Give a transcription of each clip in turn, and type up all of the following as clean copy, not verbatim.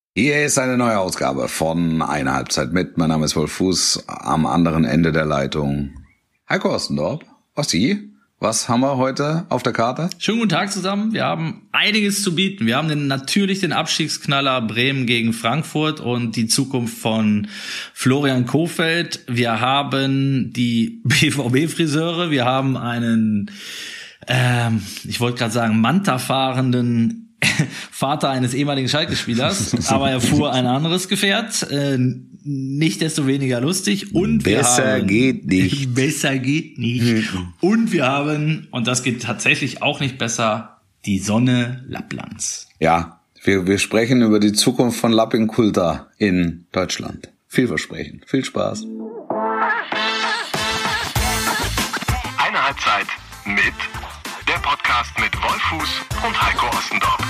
Hier ist eine neue Ausgabe von Eine Halbzeit mit. Mein Name ist Wolf Fuß, am anderen Ende der Leitung Heiko Ostendorp. Ossi, was haben wir heute auf der Karte? Schönen guten Tag zusammen. Wir haben einiges zu bieten. Wir haben natürlich den Abstiegsknaller Bremen gegen Frankfurt und die Zukunft von Florian Kohfeldt. Wir haben die BVB-Friseure. Wir haben einen, ich wollte gerade sagen, Manta-fahrenden Vater eines ehemaligen Schalke-Spielers, aber er fuhr ein anderes Gefährt, nicht desto weniger lustig. Und Besser geht nicht. Und wir haben, und das geht tatsächlich auch nicht besser, die Sonne Lapplands. Ja, wir sprechen über die Zukunft von Lappinkulta in Deutschland. Vielversprechend. Viel Spaß. Eine Halbzeit mit der Podcast mit Wolf Fuß und Heiko Ostendorp.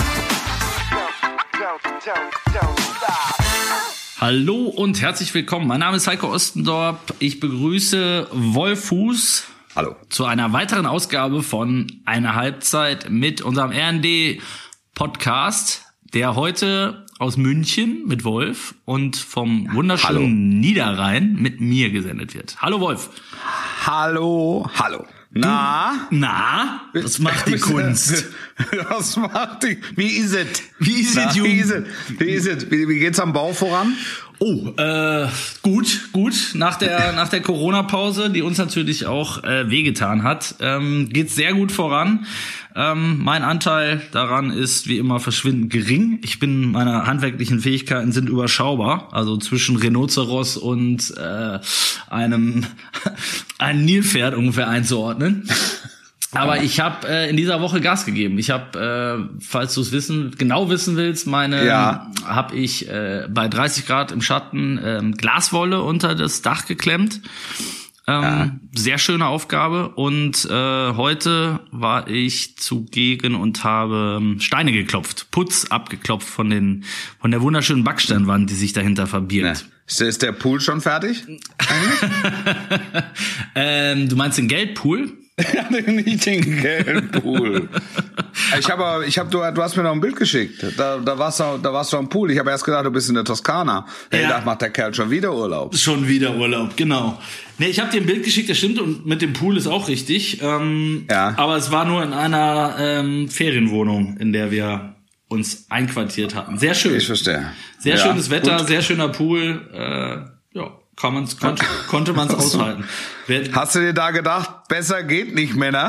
Hallo und herzlich willkommen. Mein Name ist Heiko Ostendorp. Ich begrüße Wolf Fuß. Hallo. Zu einer weiteren Ausgabe von Eine Halbzeit mit unserem RND-Podcast, der heute aus München mit Wolf und vom wunderschönen Niederrhein mit mir gesendet wird. Hallo Wolf. Hallo. Na, was macht die Kunst? Was macht die? Wie ist es? Wie ist es? Wie geht's am Bau voran? Oh, gut. Nach der Corona-Pause, die uns natürlich auch wehgetan hat, geht's sehr gut voran. Mein Anteil daran ist wie immer verschwindend gering. Meine handwerklichen Fähigkeiten sind überschaubar. Also zwischen Rhinoceros und einem Nilpferd ungefähr einzuordnen. Aber ich habe in dieser Woche Gas gegeben. Ich habe, falls du es genau wissen willst, habe ich bei 30 Grad im Schatten Glaswolle unter das Dach geklemmt. Sehr schöne Aufgabe. Und heute war ich zugegen und habe Steine geklopft, Putz abgeklopft von der wunderschönen Backsteinwand, die sich dahinter verbirgt. Ja. Ist der Pool schon fertig? Du meinst den Geldpool? Ja, nicht den Geldpool. Du hast mir noch ein Bild geschickt. Da warst du am Pool. Ich habe erst gedacht, du bist in der Toskana. Ich dachte, macht der Kerl schon wieder Urlaub. Schon wieder Urlaub, genau. Nee, ich habe dir ein Bild geschickt, das stimmt, und mit dem Pool ist auch richtig. Aber es war nur in einer Ferienwohnung, in der wir uns einquartiert hatten. Sehr schön. Ich verstehe. Sehr schönes Wetter, gut. Sehr schöner Pool. Konnte man's aushalten. Hast du dir da gedacht, besser geht nicht, Männer?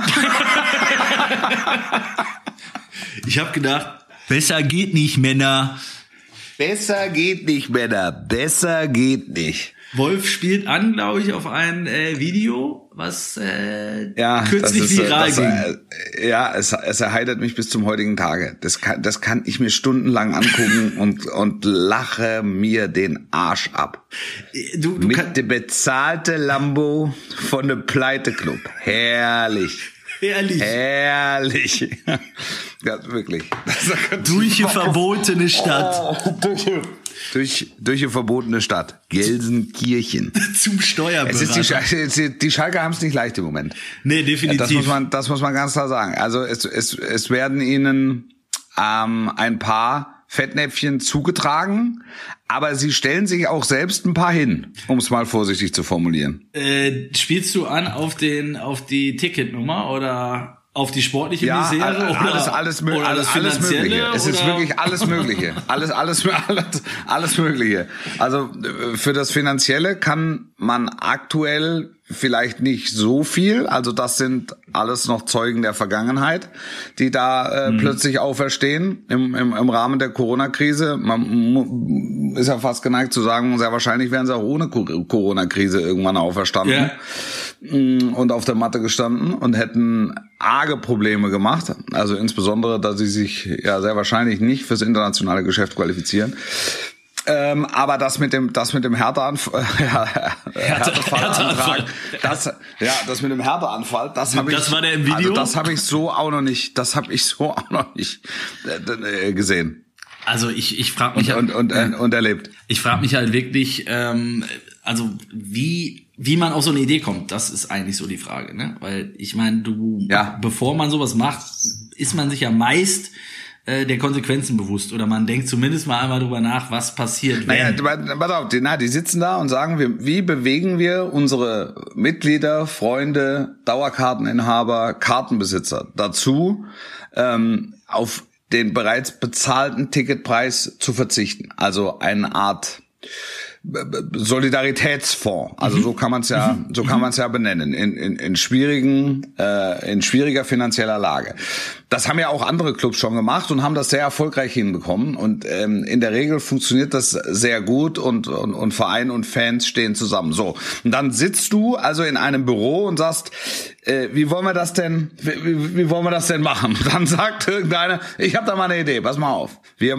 Ich habe gedacht, besser geht nicht, Männer. Besser geht nicht, Männer. Besser geht nicht. Wolf spielt an, glaube ich, auf ein Video, was kürzlich viral ging. Es erheitert mich bis zum heutigen Tage. Das kann ich mir stundenlang angucken und lache mir den Arsch ab. Mit dem bezahlten Lambo von dem Pleite-Club. Herrlich. Ja, wirklich. Durch die verbotene Stadt. Durch die verbotene Stadt. Gelsenkirchen. Zum Steuerberater. Die Schalker haben es nicht leicht im Moment. Nee, definitiv. Das muss man ganz klar sagen. Also es werden ihnen ein paar Fettnäpfchen zugetragen, aber sie stellen sich auch selbst ein paar hin, um es mal vorsichtig zu formulieren. Spielst du an auf die Ticketnummer oder auf die sportliche Misere? Alles Mögliche. Es ist wirklich alles Mögliche. Alles Mögliche. Also für das Finanzielle kann man aktuell vielleicht nicht so viel. Also das sind alles noch Zeugen der Vergangenheit, die da plötzlich auferstehen im Rahmen der Corona-Krise. Man ist ja fast geneigt zu sagen, sehr wahrscheinlich wären sie auch ohne Corona-Krise irgendwann auferstanden und auf der Matte gestanden und hätten arge Probleme gemacht. Also insbesondere, dass sie sich ja sehr wahrscheinlich nicht fürs internationale Geschäft qualifizieren. Aber das mit dem Härteanfall, das mit dem Härteanfall, das war der im Video. Also das habe ich so auch noch nicht gesehen. Also ich frage mich und erlebt. Ich frage mich halt wirklich, also wie man auf so eine Idee kommt, das ist eigentlich so die Frage, ne? Weil ich meine, bevor man sowas macht, ist man sich ja meist der Konsequenzen bewusst. Oder man denkt zumindest mal einmal drüber nach, was passiert, wenn. Pass auf, die sitzen da und sagen, wie bewegen wir unsere Mitglieder, Freunde, Dauerkarteninhaber, Kartenbesitzer dazu, auf den bereits bezahlten Ticketpreis zu verzichten. Also eine Art Solidaritätsfonds. Also so kann man es ja benennen. In schwieriger finanzieller Lage. Das haben ja auch andere Clubs schon gemacht und haben das sehr erfolgreich hinbekommen. Und in der Regel funktioniert das sehr gut und Verein und Fans stehen zusammen. So. Und dann sitzt du also in einem Büro und sagst, wie wollen wir das denn machen? Dann sagt irgendeiner, ich habe da mal eine Idee, pass mal auf. Wir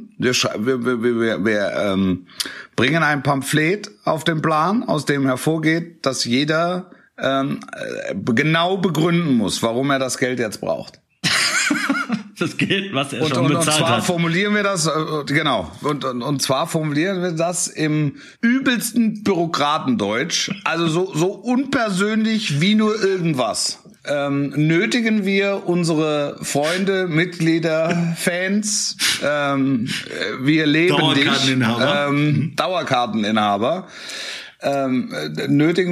bringen ein Pamphlet auf den Plan, aus dem hervorgeht, dass jeder genau begründen muss, warum er das Geld jetzt braucht. Das Geld, was er schon bezahlt hat. Und zwar formulieren wir das, genau, und zwar formulieren wir das im übelsten Bürokratendeutsch, also so unpersönlich wie nur irgendwas. Nötigen wir unsere Freunde, Mitglieder, Fans, wir leben Dauerkarteninhaber, nötigen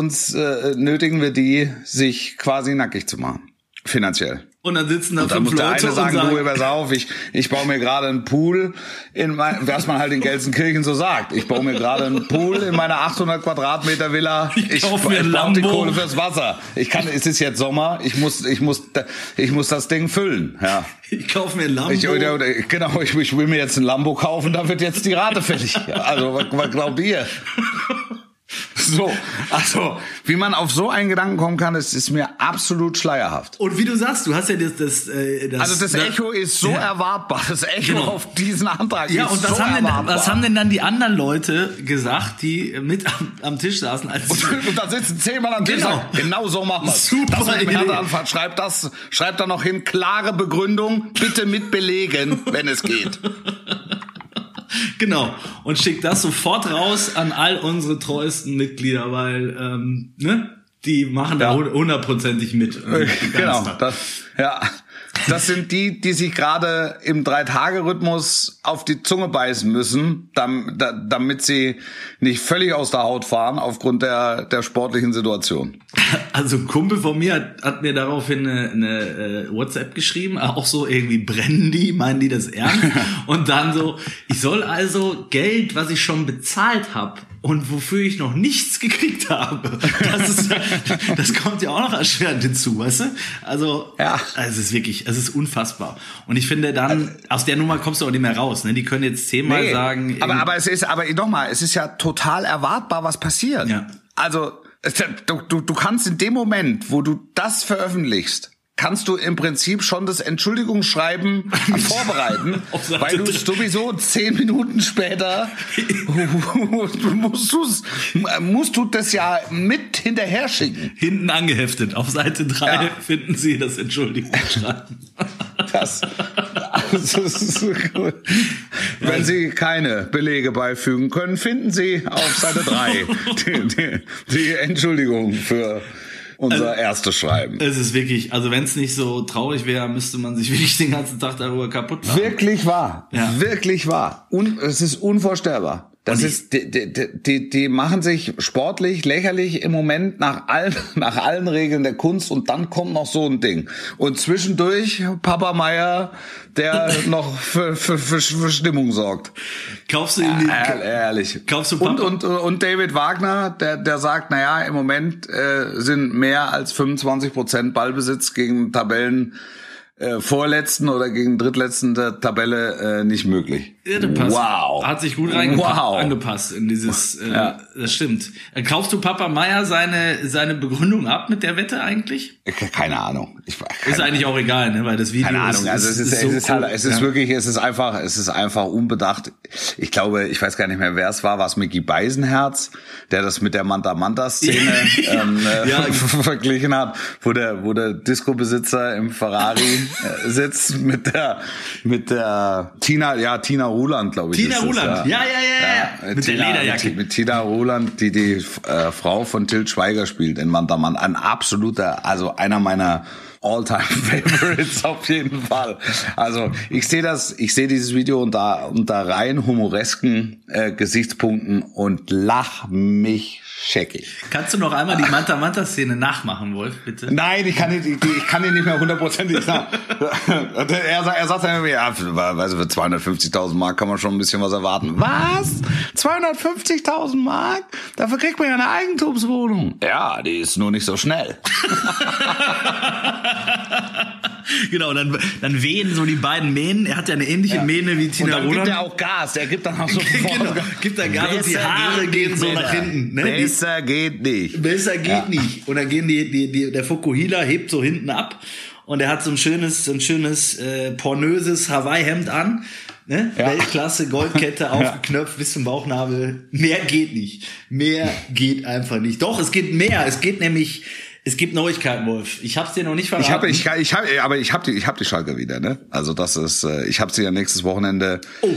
wir die, sich quasi nackig zu machen, finanziell. Und dann sitzen da 5 Leute Leute und sagen, du, pass auf, ich baue mir gerade einen Pool was man halt in Gelsenkirchen so sagt. Ich baue mir gerade einen Pool in meiner 800 Quadratmeter Villa. Ich brauche die Kohle fürs Wasser. Es ist jetzt Sommer. Ich muss das Ding füllen. Ja. Ich kaufe mir ein Lambo. Ich will mir jetzt ein Lambo kaufen. Da wird jetzt die Rate fällig. Also, was glaubt ihr? So, also, wie man auf so einen Gedanken kommen kann, das ist mir absolut schleierhaft. Und wie du sagst, du hast ja das Echo ist so erwartbar, das Echo auf diesen Antrag ist und so erwartbar. Was haben denn dann die anderen Leute gesagt, die mit am Tisch saßen? Und da sitzen 10 Mann am Tisch. Genau so machen wir es. Das mit dem Härteanfall. Schreibt da noch hin, klare Begründung, bitte mit Belegen, wenn es geht. Genau. Und schickt das sofort raus an all unsere treuesten Mitglieder, weil die machen da 100%ig mit. Genau. Das sind die sich gerade im 3-Tage-Rhythmus auf die Zunge beißen müssen, damit sie nicht völlig aus der Haut fahren aufgrund der sportlichen Situation. Also ein Kumpel von mir hat mir daraufhin eine WhatsApp geschrieben, auch so irgendwie meinen die das ernst? Und dann so, ich soll also Geld, was ich schon bezahlt habe und wofür ich noch nichts gekriegt habe. Das kommt ja auch noch erschwerend hinzu, weißt du? Also, es ist wirklich, es ist unfassbar. Und ich finde dann, aus der Nummer kommst du auch nicht mehr raus, ne? Die können jetzt 10-mal sagen. Aber es ist ja total erwartbar, was passiert. Ja. Also, du kannst in dem Moment, wo du das veröffentlichst, kannst du im Prinzip schon das Entschuldigungsschreiben vorbereiten, weil du sowieso 10 Minuten später musst du das ja mit hinterher schicken. Hinten angeheftet, auf Seite 3 finden Sie das Entschuldigungsschreiben. Das ist so gut. Wenn Sie keine Belege beifügen können, finden Sie auf Seite 3 die Entschuldigung für unser erstes Schreiben. Es ist wirklich, also wenn es nicht so traurig wäre, müsste man sich wirklich den ganzen Tag darüber kaputt machen. Wirklich wahr. Ja. Wirklich wahr. Und es ist unvorstellbar. Die machen sich sportlich lächerlich im Moment nach allen Regeln der Kunst und dann kommt noch so ein Ding. Und zwischendurch Papa Meier, der noch für Stimmung sorgt. Kaufst du ihm ehrlich. Kaufst du Papa? Und David Wagner, der sagt, naja, im Moment sind mehr als 25% Ballbesitz gegen Tabellen vorletzten oder gegen drittletzten der Tabelle nicht möglich. Ja, das passt. Wow. Hat sich gut angepasst in dieses, das stimmt. Kaufst du Papa Meier seine Begründung ab mit der Wette eigentlich? Keine Ahnung. Ist eigentlich auch egal, ne, weil das Video keine Ahnung. Also es ist einfach unbedacht. Ich glaube, ich weiß gar nicht mehr, wer es war Micky Beisenherz, der das mit der Manta-Szene verglichen hat, wo der Disco-Besitzer im Ferrari sitzt mit der Tina Ruland, glaube ich. Tina Ruland, ja. Mit der Lederjacke. Mit Tina Ruland, die Frau von Til Schweiger spielt in Manta Mann. Ein absoluter, also einer meiner All-Time-Favorites auf jeden Fall. Also ich sehe dieses Video unter rein humoresken Gesichtspunkten und lach mich scheckig. Kannst du noch einmal die Manta-Manta-Szene nachmachen, Wolf, bitte? Nein, ich kann die nicht mehr hundertprozentig sagen. Er sagt dann irgendwie, weißt du, für 250.000 Mark kann man schon ein bisschen was erwarten. Was? 250.000 Mark? Dafür kriegt man ja eine Eigentumswohnung. Ja, die ist nur nicht so schnell. Genau, dann wehen so die beiden Mähnen. Er hat ja eine ähnliche Mähne wie Tina Roland. Und dann gibt er auch Gas. Der gibt dann auch sofort. Genau, gibt dann Gas und die Haare gehen so nach hinten. Ne? Besser geht nicht. Besser geht nicht. Und dann gehen der Fukuhila hebt so hinten ab und er hat so ein schönes pornöses Hawaii-Hemd an. Ne? Ja. Weltklasse, Goldkette aufgeknöpft bis zum Bauchnabel. Mehr geht nicht. Mehr geht einfach nicht. Doch, es geht mehr. Es gibt Neuigkeiten, Wolf. Ich hab's dir noch nicht verraten. Ich hab die Schalke wieder, ne? Also das ist, ich hab sie ja nächstes Wochenende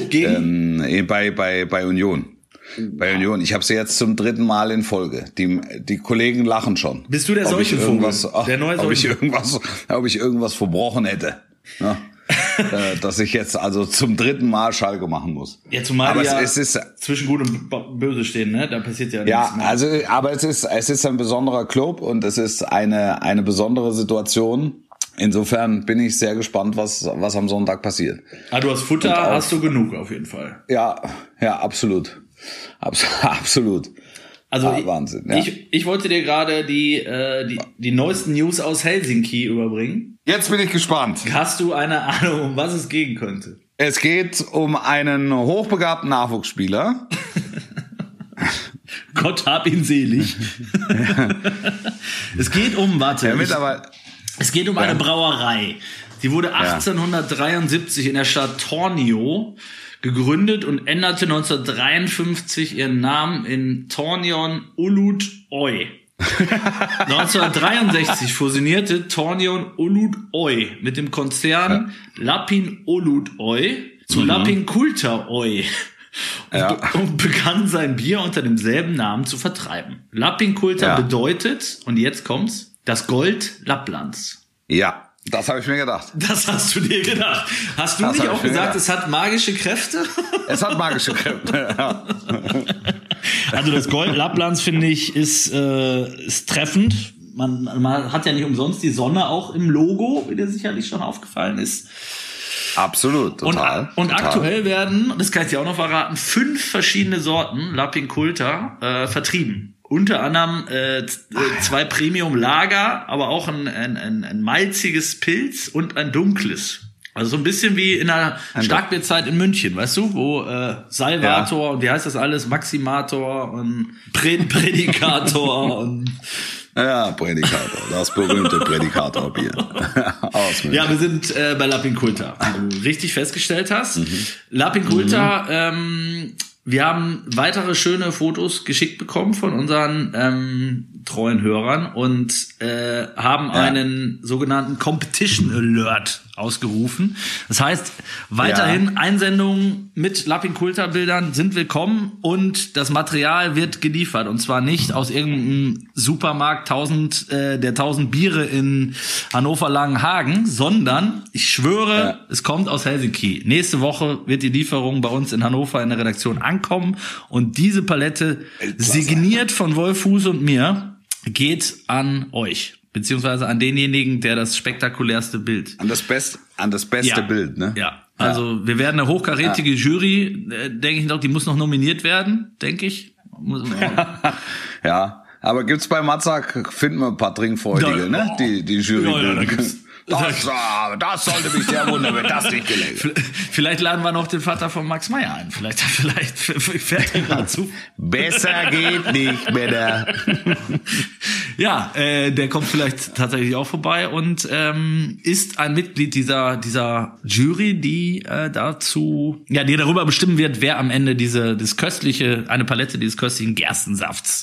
bei Union. Bei Union. Ich habe sie jetzt zum 3. Mal in Folge. Die Kollegen lachen schon. Bist du der Seuchenvogel? Der neue ob ich irgendwas verbrochen hätte. Ja? Dass ich jetzt also zum 3. Mal Schalke machen muss. Ja, zumal es ist zwischen Gut und Böse stehen, ne? Da passiert ja nichts mehr. Also, aber es ist ein besonderer Club und es ist eine besondere Situation. Insofern bin ich sehr gespannt, was am Sonntag passiert. Du hast Futter, hast du genug auf jeden Fall. Ja, absolut. Absolut. Also Wahnsinn, ja. Ich wollte dir gerade die neuesten News aus Helsinki überbringen. Jetzt bin ich gespannt. Hast du eine Ahnung, um was es gehen könnte? Es geht um einen hochbegabten Nachwuchsspieler. Gott hab ihn selig. Es geht um, es geht um eine Brauerei. Die wurde 1873 in der Stadt Tornio gegründet und änderte 1953 ihren Namen in Tornion Olut Oy. 1963 fusionierte Tornion Olut Oy mit dem Konzern Lapin Olut Oy zu Lapin Kulta Oy und begann sein Bier unter demselben Namen zu vertreiben. Lapin Kulta bedeutet, und jetzt kommt's, das Gold Lapplands. Ja. Das habe ich mir gedacht. Das hast du dir gedacht. Hast du nicht auch gesagt, es hat magische Kräfte? Es hat magische Kräfte, ja. Also das Gold Lapplands, finde ich, ist treffend. Man hat ja nicht umsonst die Sonne auch im Logo, wie dir sicherlich schon aufgefallen ist. Absolut, total. Und aktuell werden, das kann ich dir auch noch verraten, 5 verschiedene Sorten Lapin Kulta vertrieben. Unter anderem 2 Premium-Lager, aber auch ein malziges Pilz und ein dunkles. Also so ein bisschen wie in der Starkbierzeit in München, weißt du, wo Salvator und wie heißt das alles, Maximator und Prädikator und Prädikator, das berühmte Prädikatorbier. Ja, wir sind bei Lapin Kulta, wie du richtig festgestellt hast. Lapin Kulta, wir haben weitere schöne Fotos geschickt bekommen von unseren treuen Hörern und haben einen sogenannten Competition Alert ausgerufen. Das heißt, weiterhin Einsendungen mit Lapin Kulta Bildern sind willkommen und das Material wird geliefert. Und zwar nicht aus irgendeinem Supermarkt 1000 Biere in Hannover-Langenhagen, sondern ich schwöre, es kommt aus Helsinki. Nächste Woche wird die Lieferung bei uns in Hannover in der Redaktion ankommen und diese Palette, signiert von Wolf Fuß und mir, geht an euch. Beziehungsweise an denjenigen, der das spektakulärste Bild. An das beste Bild, ne? Ja. Also wir werden eine hochkarätige Jury, denke ich noch, die muss noch nominiert werden, denke ich. Ja, aber gibt's bei Matzak, finden wir ein paar Trinkfreudige, ne? Die Jury. Ja, da gibt's. Das sollte mich sehr wundern, wenn das nicht gelingt. Vielleicht laden wir noch den Vater von Max Meyer ein. Vielleicht fährt er gerade zu. Besser geht nicht, Männer. Ja, der kommt vielleicht tatsächlich auch vorbei und ist ein Mitglied dieser Jury, die die darüber bestimmen wird, wer am Ende eine Palette dieses köstlichen Gerstensafts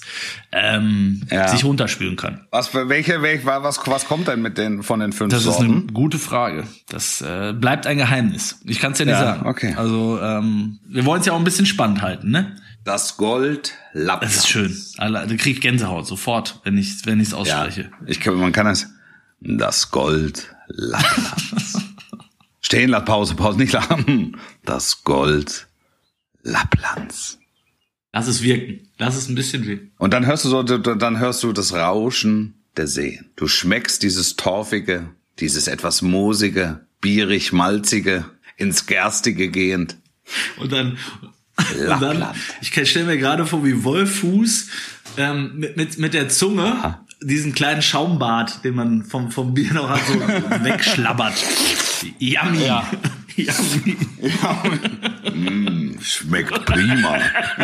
sich runterspülen kann. Was kommt denn von den 5 Das Sorten? ist eine gute Frage. Das bleibt ein Geheimnis. Ich kann es ja nicht sagen. Okay. Also wir wollen es ja auch ein bisschen spannend halten, ne? Das Gold Lapplands. Das ist schön. Da krieg ich Gänsehaut sofort, wenn ich's ausspreche. Ja, man kann Das Gold Lapplands. Stehen, Pause, nicht lachen. Das Gold Lapplands. Lass es wirken. Lass es ein bisschen wirken. Und dann hörst du das Rauschen der Seen. Du schmeckst dieses Torfige, dieses etwas Moosige, bierig-malzige, ins Gerstige gehend. Und dann ich stelle mir gerade vor, wie Wolfuß mit der Zunge diesen kleinen Schaumbad, den man vom Bier noch hat, so wegschlabbert. Yummy. Ja. Yummy. Schmeckt prima.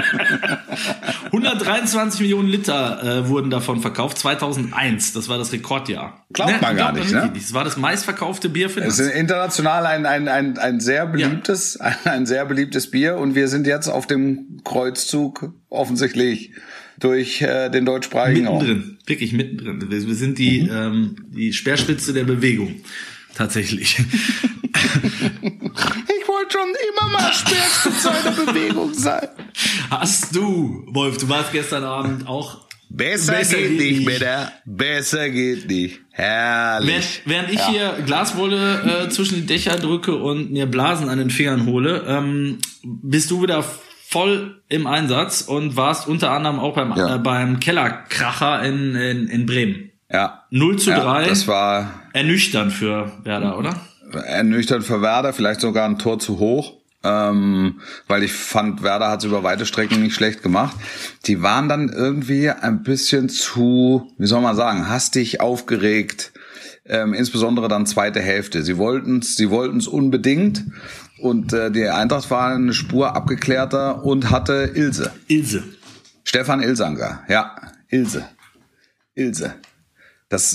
123 Millionen Liter wurden davon verkauft, 2001. Das war das Rekordjahr. Glaubt man gar nicht, ne? Das war das meistverkaufte Bier für das. Es ist international ein sehr beliebtes, ein sehr beliebtes Bier, und wir sind jetzt auf dem Kreuzzug offensichtlich durch den deutschsprachigen Raum. Mittendrin, wirklich mittendrin. Wir sind die Speerspitze der Bewegung. Tatsächlich. Ich wollte schon immer mal Speerspitze einer Bewegung sein. Hast du, Wolf, du warst gestern Abend auch... Besser geht nicht, Männer. Besser geht nicht. Herrlich. Während ich hier Glaswolle zwischen die Dächer drücke und mir Blasen an den Fingern hole, bist du wieder voll im Einsatz und warst unter anderem auch beim Kellerkracher in Bremen. Ja. 0:3. Das war ernüchternd für Werder, oder? Ernüchternd für Werder, vielleicht sogar ein Tor zu hoch. Weil ich fand, Werder hat es über weite Strecken nicht schlecht gemacht. Die waren dann irgendwie ein bisschen zu, wie soll man sagen, hastig aufgeregt, insbesondere dann zweite Hälfte. Sie wollten's Unbedingt, und die Eintracht war eine Spur abgeklärter und hatte Ilse. Stefan Ilsanker, ja, Ilse. Das,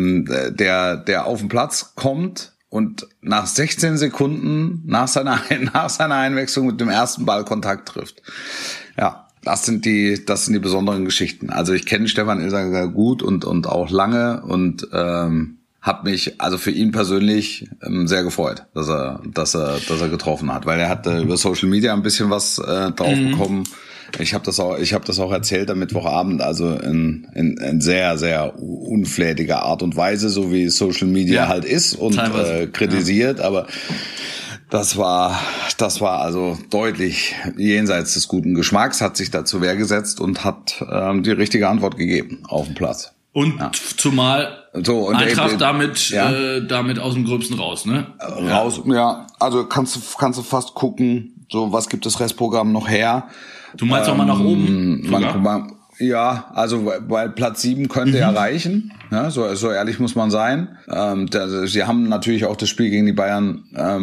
der auf den Platz kommt und nach 16 Sekunden nach seiner Einwechslung mit dem ersten Ballkontakt trifft. Ja, das sind die besonderen Geschichten. Also ich kenne Stefan Ilsanker gut und auch lange, und hat mich also für ihn persönlich sehr gefreut, dass er getroffen hat, weil er hat über Social Media ein bisschen was drauf bekommen. Ich habe das auch erzählt am Mittwochabend, also in sehr, sehr unflätiger Art und Weise, so wie Social Media halt ist und kritisiert, aber das war also deutlich jenseits des guten Geschmacks, hat sich da zur Wehr gesetzt und hat die richtige Antwort gegeben auf dem Platz. Und zumal und Eintracht damit aus dem Gröbsten raus, ne? Raus, ja. Also kannst du fast gucken, so was gibt das Restprogramm noch her. Du meinst auch mal nach oben? Ja, also weil Platz 7 könnte ja reichen, ja, so ehrlich muss man sein. Sie haben natürlich auch das Spiel gegen die Bayern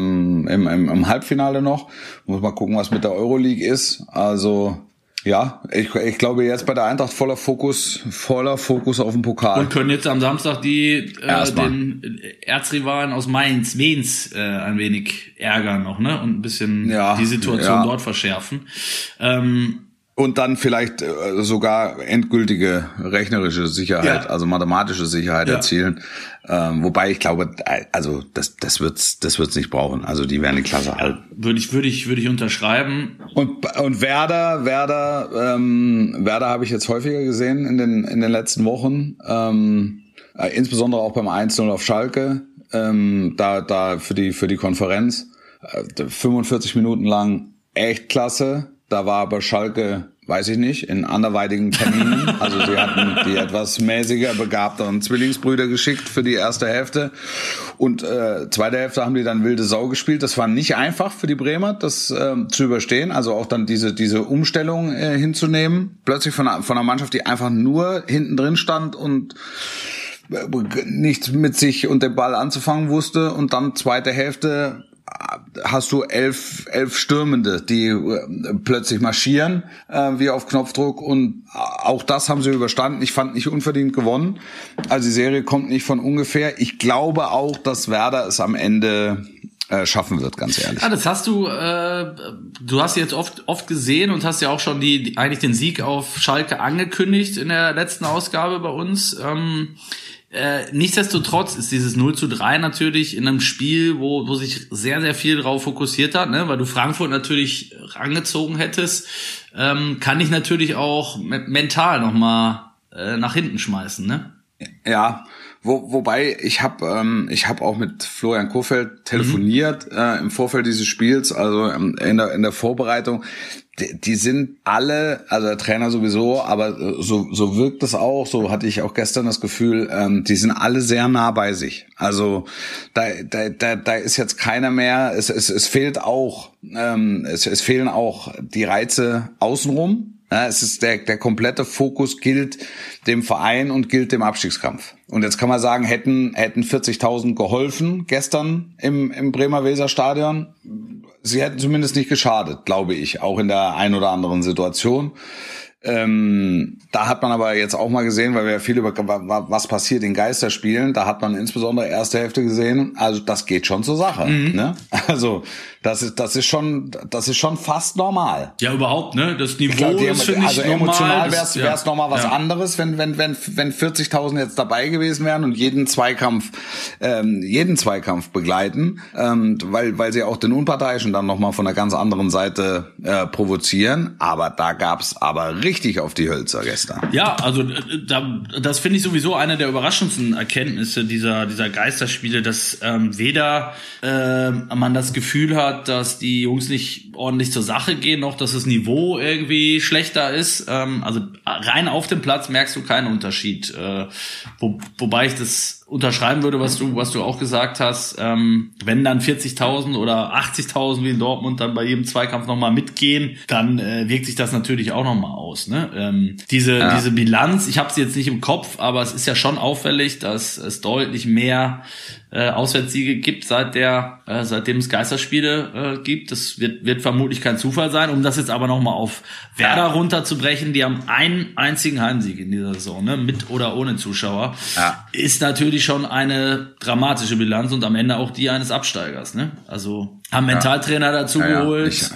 im Halbfinale noch. Muss mal gucken, was mit der Euroleague ist. Also ja, ich glaube jetzt bei der Eintracht voller Fokus auf den Pokal. Und können jetzt am Samstag den Erzrivalen aus Mainz ein wenig ärgern noch, ne? Und ein bisschen die Situation dort verschärfen. Und dann vielleicht sogar endgültige rechnerische Sicherheit, also mathematische Sicherheit erzielen. Wobei ich glaube, also das wird's nicht brauchen. Also die werden die Klasse halten. Würde ich unterschreiben. Und Werder habe ich jetzt häufiger gesehen in den letzten Wochen. Insbesondere auch beim 1-0 auf Schalke. Da für die Konferenz. 45 Minuten lang echt klasse. Da war aber Schalke, weiß ich nicht, in anderweitigen Terminen. Also sie hatten die etwas mäßiger begabteren Zwillingsbrüder geschickt für die erste Hälfte. Und zweite Hälfte haben die dann wilde Sau gespielt. Das war nicht einfach für die Bremer, das zu überstehen. Also auch dann diese Umstellung hinzunehmen. Plötzlich von einer Mannschaft, die einfach nur hinten drin stand und nichts mit sich und dem Ball anzufangen wusste. Und dann zweite Hälfte hast du elf Stürmende, die plötzlich marschieren, wie auf Knopfdruck, und auch das haben sie überstanden. Ich fand nicht unverdient gewonnen. Also die Serie kommt nicht von ungefähr. Ich glaube auch, dass Werder es am Ende schaffen wird, ganz ehrlich. Ja, das hast du hast jetzt oft gesehen und hast ja auch schon eigentlich den Sieg auf Schalke angekündigt in der letzten Ausgabe bei uns. Nichtsdestotrotz ist dieses 0:3 natürlich in einem Spiel, wo sich sehr, sehr viel drauf fokussiert hat, ne, weil du Frankfurt natürlich rangezogen hättest, kann ich natürlich auch mental nochmal nach hinten schmeißen, ne? Ja, Wobei ich habe auch mit Florian Kohfeldt telefoniert im Vorfeld dieses Spiels, also in der Vorbereitung. Die sind alle, also der Trainer sowieso, aber so wirkt es auch, so hatte ich auch gestern das Gefühl, die sind alle sehr nah bei sich. Also da ist jetzt keiner mehr, es fehlt auch, es fehlen auch die Reize außenrum. Ja, es ist der komplette Fokus gilt dem Verein und gilt dem Abstiegskampf. Und jetzt kann man sagen, hätten 40.000 geholfen gestern im Bremer Weserstadion. Sie hätten zumindest nicht geschadet, glaube ich, auch in der ein oder anderen Situation. Da hat man aber jetzt auch mal gesehen, weil wir ja viel über was passiert in Geisterspielen, da hat man insbesondere erste Hälfte gesehen, also das geht schon zur Sache, ne? Also das ist schon fast normal. Ja, überhaupt, ne? Das Niveau ist, finde ich, also normal. Emotional wär's nochmal was anderes, wenn 40.000 jetzt dabei gewesen wären und jeden Zweikampf begleiten, weil sie auch den Unparteiischen dann nochmal von einer ganz anderen Seite provozieren. Aber da gab's aber richtig auf die Hölzer gestern. Ja, also das finde ich sowieso eine der überraschendsten Erkenntnisse dieser Geisterspiele, dass weder man das Gefühl hat, dass die Jungs nicht ordentlich zur Sache gehen, noch dass das Niveau irgendwie schlechter ist. Also rein auf dem Platz merkst du keinen Unterschied. Wobei ich das unterschreiben würde, was du auch gesagt hast. Wenn dann 40.000 oder 80.000 wie in Dortmund dann bei jedem Zweikampf nochmal mitgehen, dann wirkt sich das natürlich auch nochmal aus. Ne? Diese Bilanz, ich habe sie jetzt nicht im Kopf, aber es ist ja schon auffällig, dass es deutlich mehr Auswärtssiege gibt, seitdem es Geisterspiele gibt. Das wird vermutlich kein Zufall sein. Um das jetzt aber nochmal auf Werder runterzubrechen, die haben einen einzigen Heimsieg in dieser Saison, ne? Mit oder ohne Zuschauer. Ja. Ist natürlich schon eine dramatische Bilanz und am Ende auch die eines Absteigers. Ne? Also haben Mentaltrainer dazu geholt,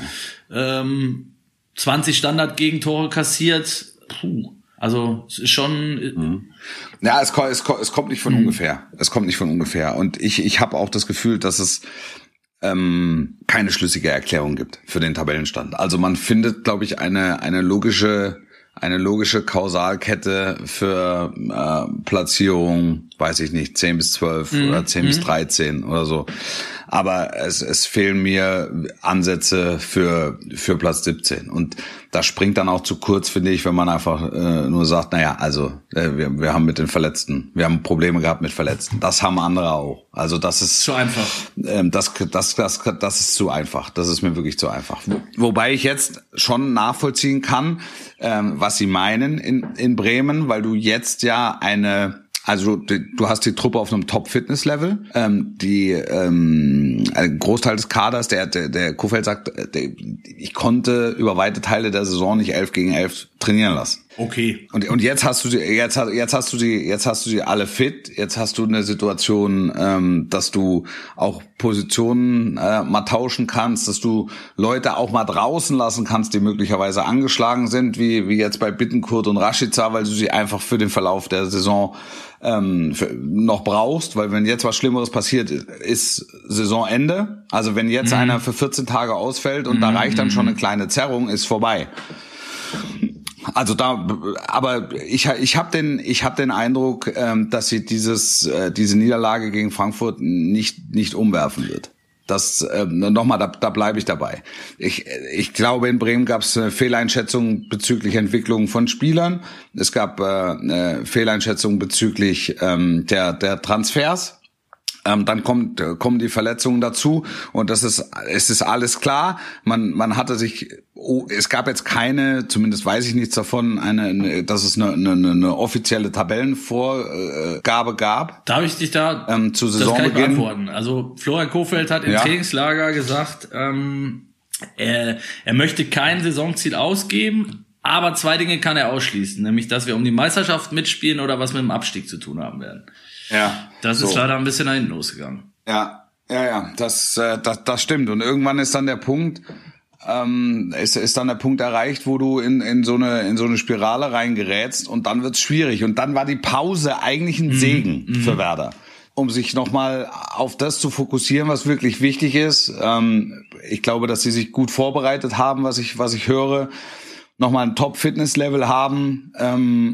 20 Standardgegentore kassiert. Also es ist schon... Ja, es kommt nicht von ungefähr. Es kommt nicht von ungefähr. Und ich habe auch das Gefühl, dass es keine schlüssige Erklärung gibt für den Tabellenstand. Also man findet, glaube ich, eine logische Kausalkette für Platzierung, weiß ich nicht, 10 bis 12 oder 10 bis 13 oder so. Aber es fehlen mir Ansätze für Platz 17. Und das springt dann auch zu kurz, finde ich, wenn man einfach nur sagt, naja, also wir haben mit den Verletzten, wir haben Probleme gehabt mit Verletzten. Das haben andere auch. Also das ist zu einfach. Das ist zu einfach. Das ist mir wirklich zu einfach. Wobei ich jetzt schon nachvollziehen kann, was sie meinen in Bremen, weil du jetzt ja also du hast die Truppe auf einem Top-Fitness-Level. Ein Großteil des Kaders, der Kohfeldt sagt, ich konnte über weite Teile der Saison nicht 11 gegen 11 trainieren lassen. Okay. Und jetzt hast du sie alle fit. Jetzt hast du eine Situation, dass du auch Positionen mal tauschen kannst, dass du Leute auch mal draußen lassen kannst, die möglicherweise angeschlagen sind, wie jetzt bei Bittencourt und Rashica, weil du sie einfach für den Verlauf der Saison noch brauchst, weil wenn jetzt was Schlimmeres passiert, ist Saisonende. Also wenn jetzt einer für 14 Tage ausfällt und da reicht dann schon eine kleine Zerrung, ist vorbei. Also aber ich habe den Eindruck, dass sie diese Niederlage gegen Frankfurt nicht umwerfen wird. Das nochmal, da bleibe ich dabei. Ich glaube, in Bremen gab es eine Fehleinschätzung bezüglich Entwicklung von Spielern. Es gab eine Fehleinschätzung bezüglich der Transfers. Dann kommen die Verletzungen dazu und es ist alles klar. Man hatte sich, es gab jetzt keine, zumindest weiß ich nichts davon, dass es eine offizielle Tabellenvorgabe gab. Darf ich dich da zu Saisonbeginn beantworten? Also Florian Kohfeldt hat im Trainingslager gesagt, er möchte kein Saisonziel ausgeben, aber 2 Dinge kann er ausschließen, nämlich dass wir um die Meisterschaft mitspielen oder was mit dem Abstieg zu tun haben werden. Ja. Das ist leider ein bisschen nach hinten losgegangen. Ja, das stimmt. Und irgendwann ist dann der Punkt, ist dann der Punkt erreicht, wo du in so eine Spirale reingerätst und dann wird's schwierig. Und dann war die Pause eigentlich ein Segen für Werder, um sich nochmal auf das zu fokussieren, was wirklich wichtig ist. Ich glaube, dass sie sich gut vorbereitet haben, was ich höre, nochmal ein Top-Fitness-Level haben,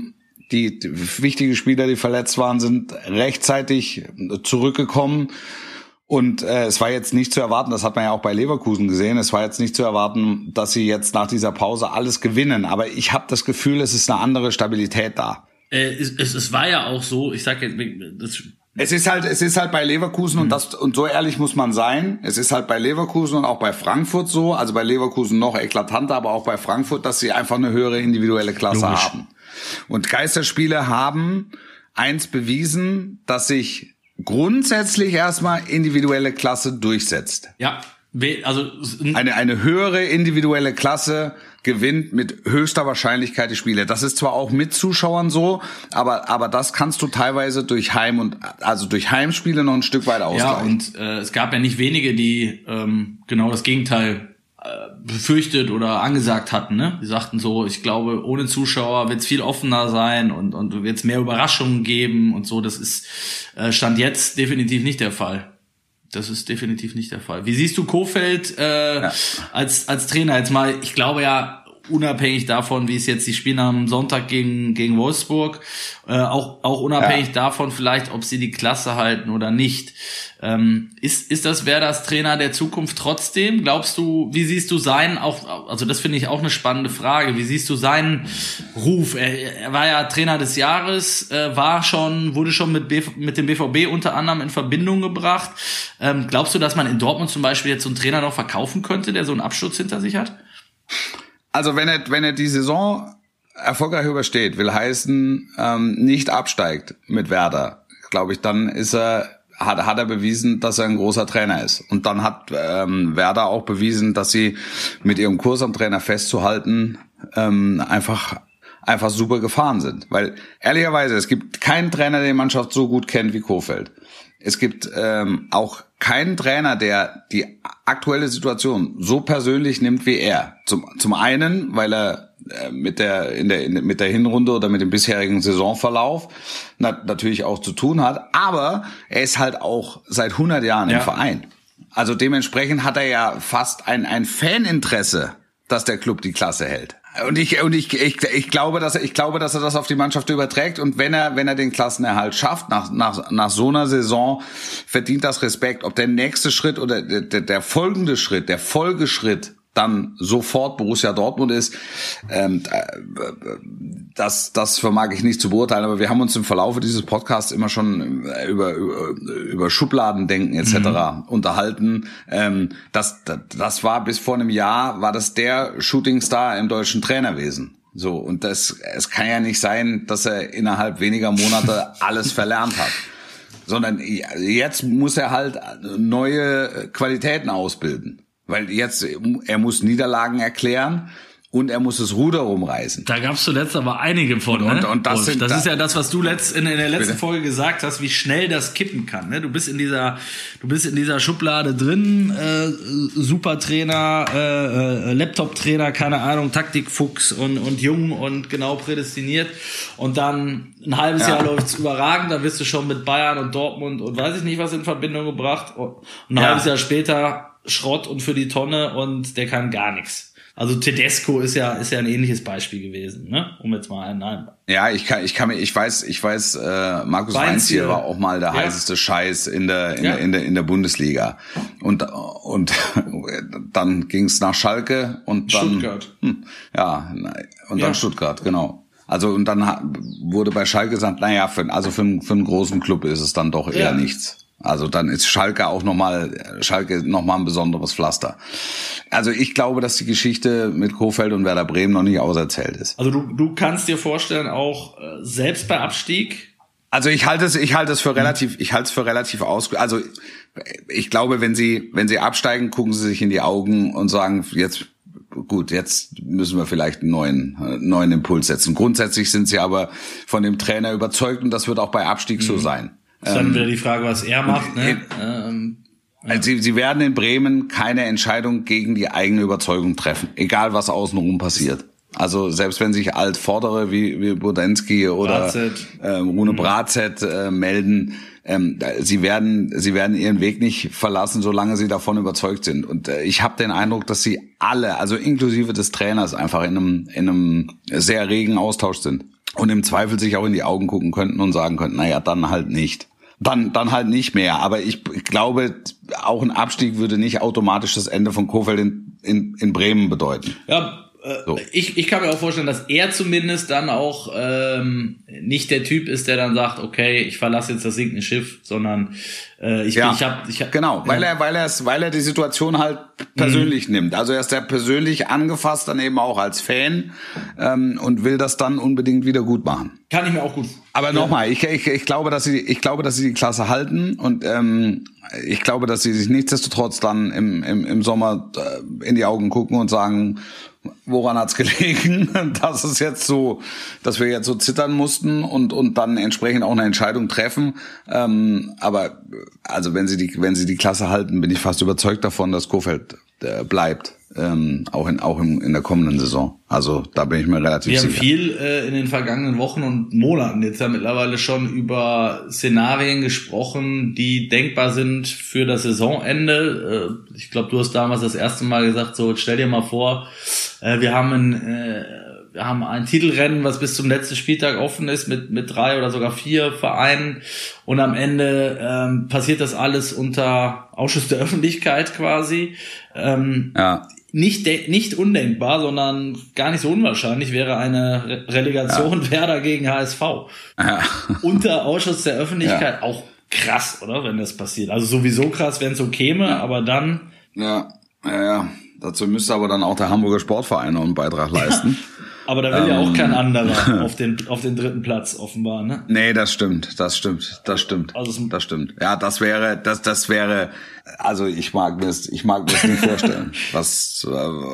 Die wichtigen Spieler, die verletzt waren, sind rechtzeitig zurückgekommen. Und es war jetzt nicht zu erwarten, das hat man ja auch bei Leverkusen gesehen, es war jetzt nicht zu erwarten, dass sie jetzt nach dieser Pause alles gewinnen. Aber ich habe das Gefühl, es ist eine andere Stabilität da. Es war ja auch so, ich sag jetzt, es ist halt bei Leverkusen und so ehrlich muss man sein. Es ist halt bei Leverkusen und auch bei Frankfurt so, also bei Leverkusen noch eklatanter, aber auch bei Frankfurt, dass sie einfach eine höhere individuelle Klasse haben. Und Geisterspiele haben eins bewiesen, dass sich grundsätzlich erstmal individuelle Klasse durchsetzt. Ja, also eine höhere individuelle Klasse gewinnt mit höchster Wahrscheinlichkeit die Spiele. Das ist zwar auch mit Zuschauern so, aber das kannst du teilweise durch durch Heimspiele noch ein Stück weit ausgleichen. Ja, und es gab ja nicht wenige, die genau das Gegenteil befürchtet oder angesagt hatten, ne? Die sagten so, ich glaube, ohne Zuschauer wird es viel offener sein und wird es mehr Überraschungen geben und so. Das ist Stand jetzt definitiv nicht der Fall. Das ist definitiv nicht der Fall. Wie siehst du Kohfeldt als Trainer jetzt mal? Ich glaube ja, unabhängig davon, wie es jetzt, die spielen am Sonntag gegen Wolfsburg, auch unabhängig davon vielleicht, ob sie die Klasse halten oder nicht. Ist das Werders Trainer der Zukunft trotzdem? Glaubst du, wie siehst du seinen, also das finde ich auch eine spannende Frage, wie siehst du seinen Ruf? Er war ja Trainer des Jahres, wurde schon mit dem BVB unter anderem in Verbindung gebracht. Glaubst du, dass man in Dortmund zum Beispiel jetzt so einen Trainer noch verkaufen könnte, der so einen Absturz hinter sich hat? Also wenn er die Saison erfolgreich übersteht, will heißen, nicht absteigt mit Werder, glaube ich, dann hat er bewiesen, dass er ein großer Trainer ist. Und dann hat Werder auch bewiesen, dass sie mit ihrem Kurs am Trainer festzuhalten einfach super gefahren sind. Weil ehrlicherweise, es gibt keinen Trainer, der die Mannschaft so gut kennt wie Kohfeldt. Es gibt auch keinen Trainer, der die aktuelle Situation so persönlich nimmt wie er. Zum einen, weil er mit der Hinrunde oder mit dem bisherigen Saisonverlauf natürlich auch zu tun hat, aber er ist halt auch seit 100 Jahren im Verein. Also dementsprechend hat er ja fast ein Faninteresse, dass der Club die Klasse hält. Und ich glaube, dass er das auf die Mannschaft überträgt, und wenn er den Klassenerhalt schafft nach so einer Saison, verdient das Respekt. Ob der nächste Schritt oder der folgende Schritt, der Folgeschritt dann sofort Borussia Dortmund ist, das vermag ich nicht zu beurteilen, aber wir haben uns im Verlaufe dieses Podcasts immer schon über Schubladendenken etc. unterhalten. Das war bis vor einem Jahr, war das der Shootingstar im deutschen Trainerwesen. So, und es kann ja nicht sein, dass er innerhalb weniger Monate alles verlernt hat. Sondern jetzt muss er halt neue Qualitäten ausbilden. Weil er muss Niederlagen erklären und er muss das Ruder rumreißen. Da gab's zuletzt aber einige von, ne? Und das ist ja das, was du in der letzten Folge gesagt hast, wie schnell das kippen kann, ne? Du bist in dieser Schublade drin, Supertrainer, Laptop-Trainer, keine Ahnung, Taktikfuchs und jung und genau prädestiniert, und dann ein halbes Jahr läuft's überragend, dann wirst du schon mit Bayern und Dortmund und weiß ich nicht was in Verbindung gebracht, und ein halbes Jahr später Schrott und für die Tonne und der kann gar nichts. Also Tedesco ist ja ein ähnliches Beispiel gewesen, ne? Um jetzt mal einen. Ja, ich weiß, Markus Weinziel war auch mal der heißeste Scheiß in der Bundesliga. Und dann ging's nach Schalke und dann Stuttgart. Dann Stuttgart, genau. Also und dann wurde bei Schalke gesagt, naja, für einen großen Club ist es dann doch eher nichts. Also dann ist Schalke nochmal ein besonderes Pflaster. Also ich glaube, dass die Geschichte mit Kohfeldt und Werder Bremen noch nicht auserzählt ist. Also du kannst dir vorstellen, auch selbst bei Abstieg? Also ich halte es für relativ also ich glaube, wenn sie absteigen, gucken sie sich in die Augen und sagen, jetzt müssen wir vielleicht einen neuen Impuls setzen. Grundsätzlich sind sie aber von dem Trainer überzeugt, und das wird auch bei Abstieg so sein. Das ist dann wieder die Frage, was er macht, ne? Also sie werden in Bremen keine Entscheidung gegen die eigene Überzeugung treffen, egal was außenrum passiert. Also selbst wenn sich Altvordere wie Budensky oder Rune Bratzett melden, sie werden ihren Weg nicht verlassen, solange sie davon überzeugt sind. Und ich habe den Eindruck, dass sie alle, also inklusive des Trainers, einfach in einem sehr regen Austausch sind. und im Zweifel sich auch in die Augen gucken könnten und sagen könnten, naja, dann halt nicht. Dann halt nicht mehr. Aber ich glaube, auch ein Abstieg würde nicht automatisch das Ende von Kohfeldt in Bremen bedeuten. Ja, so. Ich kann mir auch vorstellen, dass er zumindest dann auch nicht der Typ ist, der dann sagt, okay, ich verlasse jetzt das sinkende Schiff, sondern genau, weil er die Situation halt persönlich nimmt. Also er ist ja persönlich angefasst, dann eben auch als Fan und will das dann unbedingt wieder gut machen. Kann ich mir auch gut. Aber nochmal, ich glaube, dass sie die Klasse halten und ich glaube, dass sie sich nichtsdestotrotz dann im Sommer in die Augen gucken und sagen, woran hat's gelegen, dass es jetzt so, dass wir jetzt so zittern mussten und dann entsprechend auch eine Entscheidung treffen. Aber also wenn sie die Klasse halten, bin ich fast überzeugt davon, dass Kohfeldt bleibt. Auch in der kommenden Saison. Also da bin ich mir relativ sicher. Wir haben viel in den vergangenen Wochen und Monaten jetzt ja mittlerweile schon über Szenarien gesprochen, die denkbar sind für das Saisonende. Ich glaube, du hast damals das erste Mal gesagt, so stell dir mal vor, wir haben ein Titelrennen, was bis zum letzten Spieltag offen ist, mit 3 oder sogar 4 Vereinen, und am Ende passiert das alles unter Ausschuss der Öffentlichkeit quasi. Nicht undenkbar, sondern gar nicht so unwahrscheinlich wäre eine Relegation Werder gegen HSV. Ja. Unter Ausschuss der Öffentlichkeit auch krass, oder, wenn das passiert. Also sowieso krass, wenn es so käme, aber dann... Ja. Dazu müsste aber dann auch der Hamburger Sportverein noch einen Beitrag leisten. Aber da will ja auch kein anderer auf den 3. Platz offenbar, ne? Nee, das stimmt. Also das stimmt. Ja, das wäre, also ich mag mir das nicht vorstellen, was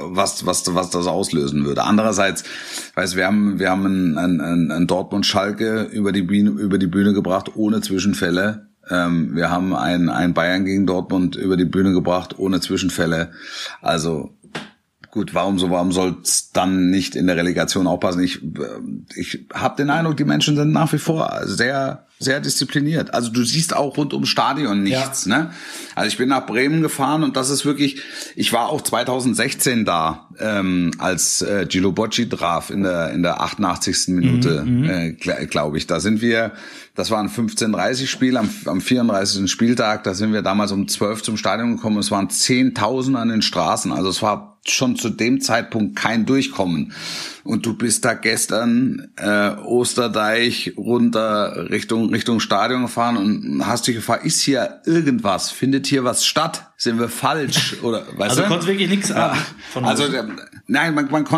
das auslösen würde. Andererseits, weißt, wir haben einen Dortmund-Schalke über die Bühne gebracht, ohne Zwischenfälle. Wir haben ein Bayern gegen Dortmund über die Bühne gebracht, ohne Zwischenfälle. Also, gut, warum soll's dann nicht in der Relegation auch passen? Ich habe den Eindruck, die Menschen sind nach wie vor sehr, sehr diszipliniert. Also du siehst auch rund ums Stadion nichts, ne? Also ich bin nach Bremen gefahren und das ist wirklich, ich war auch 2016 da, als Gillo Bocci traf in der 88. Minute, glaube ich. Das war ein 15:30 Spiel am 34. Spieltag, da sind wir damals um 12 zum Stadion gekommen, es waren 10.000 an den Straßen, also es war schon zu dem Zeitpunkt kein Durchkommen. Und du bist da gestern Osterdeich runter Richtung Stadion gefahren und hast dich gefragt, ist hier irgendwas? Findet hier was statt? Sind wir falsch? Oder weißt du? Also konntest wirklich nichts an. Nein,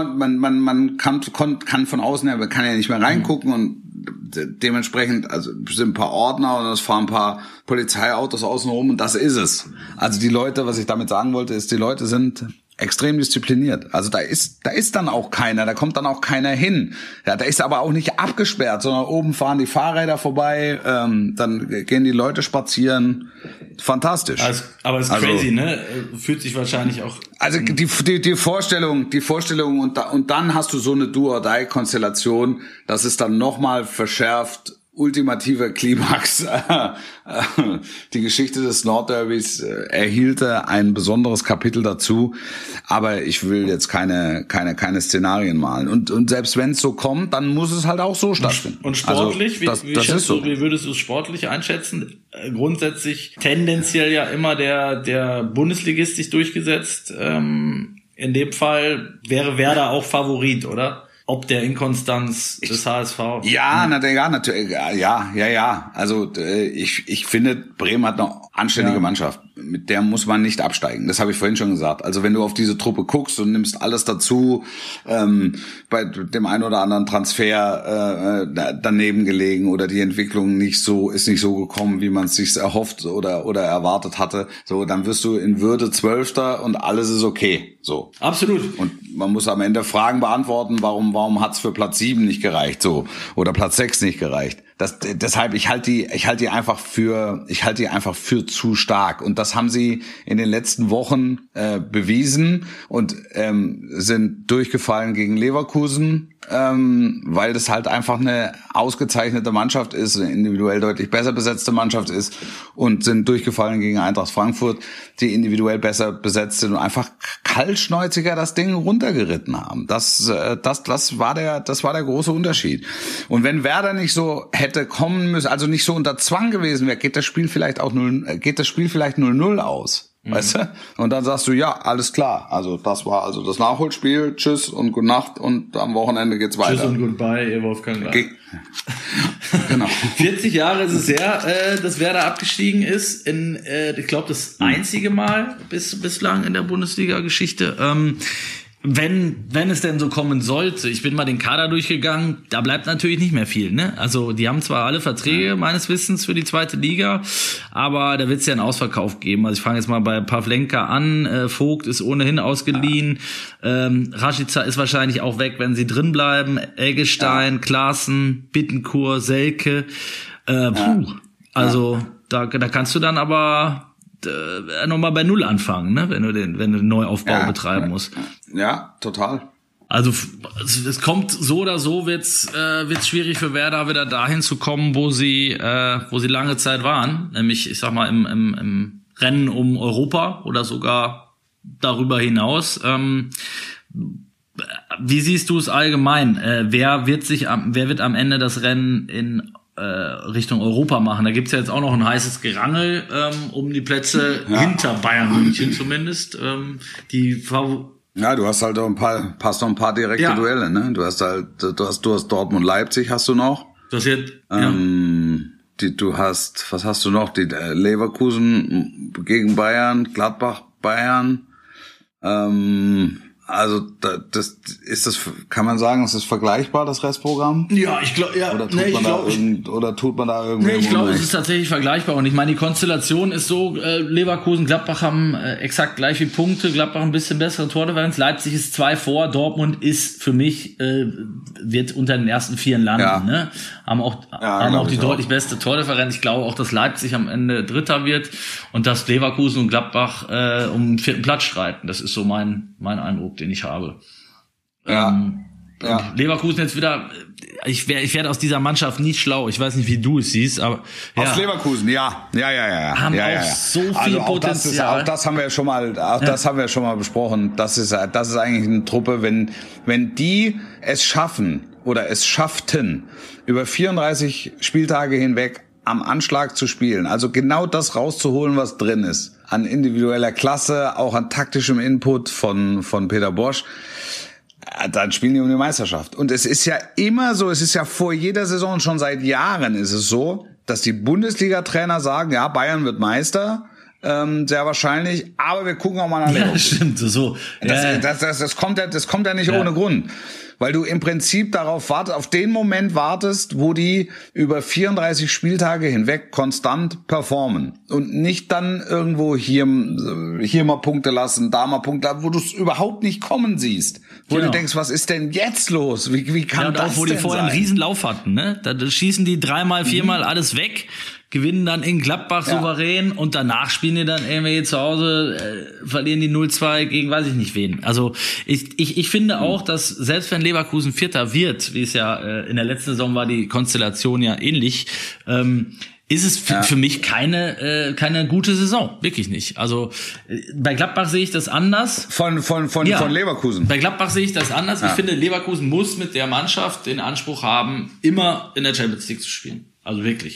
man kann von außen her, man kann ja nicht mehr reingucken und dementsprechend, also sind ein paar Ordner und es fahren ein paar Polizeiautos außen rum und das ist es. Also die Leute, was ich damit sagen wollte, ist, die Leute sind extrem diszipliniert. Also da ist dann auch keiner, da kommt dann auch keiner hin. Ja, da ist aber auch nicht abgesperrt, sondern oben fahren die Fahrräder vorbei, dann gehen die Leute spazieren. Fantastisch. Aber ist crazy, ne? Fühlt sich wahrscheinlich auch. Also die Vorstellung und dann hast du so eine Do-or-Die-Konstellation, das ist dann nochmal verschärft. Ultimativer Klimax. Die Geschichte des Nordderbys erhielte ein besonderes Kapitel dazu, aber ich will jetzt keine Szenarien malen. Und selbst wenn es so kommt, dann muss es halt auch so stattfinden. Und sportlich, also, wie würdest du es sportlich einschätzen? Grundsätzlich tendenziell ja immer der Bundesligist sich durchgesetzt. In dem Fall wäre Werder auch Favorit, oder? Ob der Inkonstanz des HSV. Ja, natürlich. Ja. Also ich finde, Bremen hat eine anständige Mannschaft. Mit der muss man nicht absteigen. Das habe ich vorhin schon gesagt. Also wenn du auf diese Truppe guckst und nimmst alles dazu, bei dem einen oder anderen Transfer daneben gelegen oder die Entwicklung ist nicht so gekommen, wie man es sich erhofft oder erwartet hatte, so, dann wirst du in Würde 12. und alles ist okay. So. Absolut. Und man muss am Ende Fragen beantworten, warum hat's für Platz 7 nicht gereicht, so, oder Platz 6 nicht gereicht. Deshalb, ich halte die einfach für zu stark. Und das haben sie in den letzten Wochen bewiesen und sind durchgefallen gegen Leverkusen, weil das halt einfach eine ausgezeichnete Mannschaft ist, eine individuell deutlich besser besetzte Mannschaft ist und sind durchgefallen gegen Eintracht Frankfurt, die individuell besser besetzt sind und einfach kaltschnäuziger das Ding runtergeritten haben. Das war der große Unterschied. Und wenn Werder nicht so hätte kommen müssen, also nicht so unter Zwang gewesen wäre, geht das Spiel vielleicht 0-0 aus. Weißt du? Und dann sagst du, ja, alles klar. Also das war also das Nachholspiel. Tschüss und gute Nacht und am Wochenende geht's weiter. Tschüss und goodbye, ihr Wolfgang. Genau. 40 Jahre ist es her, dass Werder abgestiegen ist. Ich glaube, das einzige Mal bislang in der Bundesliga-Geschichte. Wenn es denn so kommen sollte, ich bin mal den Kader durchgegangen, da bleibt natürlich nicht mehr viel, ne? Also die haben zwar alle Verträge meines Wissens für die zweite Liga, aber da wird es ja einen Ausverkauf geben. Also ich fange jetzt mal bei Pavlenka an, Vogt ist ohnehin ausgeliehen, Rashica ist wahrscheinlich auch weg, wenn sie drin bleiben, Eggestein, Klaassen, Bittencourt, Selke, also da kannst du dann aber nochmal bei Null anfangen, ne? Wenn du den Neuaufbau betreiben musst. Ja, total. Also es kommt so oder so, wird's schwierig für Werder wieder dahin zu kommen, wo sie lange Zeit waren, nämlich ich sag mal im Rennen um Europa oder sogar darüber hinaus. Wie siehst du es allgemein? Wer wird am Ende das Rennen in Richtung Europa machen? Da gibt's ja jetzt auch noch ein heißes Gerangel um die Plätze hinter Bayern München zumindest. Ja, du hast halt auch ein paar direkte Duelle, ne? Du hast Dortmund Leipzig hast du noch. Das jetzt was hast du noch? Die Leverkusen gegen Bayern, Gladbach Bayern. Also kann man sagen, ist das vergleichbar, das Restprogramm? Ja, ich glaube, ja. Oder tut man da irgendwie? Nee, ich glaube, es ist tatsächlich vergleichbar. Und ich meine, die Konstellation ist so, Leverkusen, Gladbach haben exakt gleich wie Punkte, Gladbach ein bisschen bessere Tordifferenz, Leipzig ist 2 vor, Dortmund ist für mich, wird unter den ersten 4 landen, ne? Haben auch die deutlich beste Tordifferenz. Ich glaube auch, dass Leipzig am Ende Dritter wird und dass Leverkusen und Gladbach um den 4. Platz streiten. Das ist so mein Eindruck, den ich habe. Leverkusen jetzt wieder, ich werde aus dieser Mannschaft nicht schlau. Ich weiß nicht, wie du es siehst, aber aus Leverkusen, ja. Haben auch so viel Potenzial. Das haben wir schon mal besprochen. Das ist eigentlich eine Truppe, wenn die es schaffen oder es schafften, über 34 Spieltage hinweg am Anschlag zu spielen, also genau das rauszuholen, was drin ist, an individueller Klasse, auch an taktischem Input von Peter Bosz, dann spielen die um die Meisterschaft. Und es ist ja immer so, es ist ja vor jeder Saison, schon seit Jahren ist es so, dass die Bundesliga-Trainer sagen, ja, Bayern wird Meister, sehr wahrscheinlich, aber wir gucken auch mal nach Leverkusen. Ja, stimmt, so. Das kommt ja nicht ohne Grund. Weil du im Prinzip auf den Moment wartest, wo die über 34 Spieltage hinweg konstant performen und nicht dann irgendwo hier mal Punkte lassen, da mal Punkte lassen, wo du es überhaupt nicht kommen siehst. Wo du denkst, was ist denn jetzt los? Wie kann das denn sein? Wo die vorher einen Riesenlauf hatten, ne? Da schießen die 3-mal, 4-mal alles weg, gewinnen dann in Gladbach souverän und danach spielen die dann irgendwie zu Hause, verlieren die 0-2 gegen weiß ich nicht wen. Also ich finde auch, dass selbst wenn Leverkusen Vierter wird, wie es ja in der letzten Saison war, die Konstellation ja ähnlich, ist es für mich keine gute Saison, wirklich nicht. Also bei Gladbach sehe ich das anders. Von Leverkusen. Bei Gladbach sehe ich das anders. Ja. Ich finde, Leverkusen muss mit der Mannschaft den Anspruch haben, immer in der Champions League zu spielen. Also wirklich.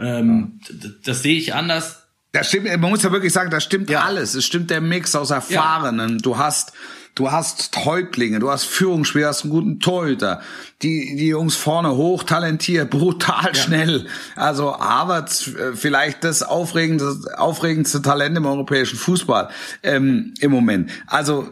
Das sehe ich anders. Das stimmt, man muss ja wirklich sagen, das stimmt alles. Es stimmt der Mix aus Erfahrenen. Ja. Du hast Häuptlinge, du hast Führungsspieler, hast einen guten Torhüter. Die Jungs vorne hochtalentiert, brutal schnell. Also Havertz vielleicht das aufregendste Talent im europäischen Fußball im Moment. Also